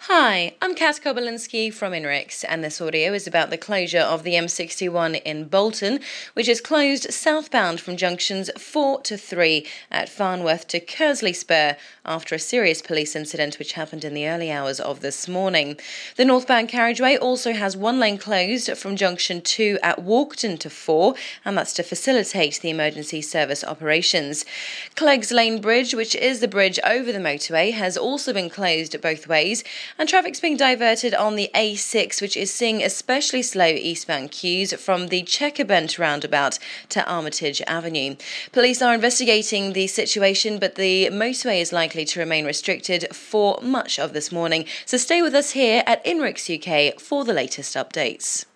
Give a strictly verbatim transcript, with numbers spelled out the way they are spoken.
Hi, I'm Kat Kobylinski from INRIX, and this audio is about the closure of the M sixty-one in Bolton, which is closed southbound from junctions four to three at Farnworth to Kersley Spur after a serious police incident which happened in the early hours of this morning. The northbound carriageway also has one lane closed from junction two at Walkden to four, and that's to facilitate the emergency service operations. Cleggs Lane Bridge, which is the bridge over the motorway, has also been closed both ways, and traffic's being diverted on the A six, which is seeing especially slow eastbound queues from the Checkerbent roundabout to Armitage Avenue. Police are investigating the situation, but the motorway is likely to remain restricted for much of this morning. So stay with us here at INRIX U K for the latest updates.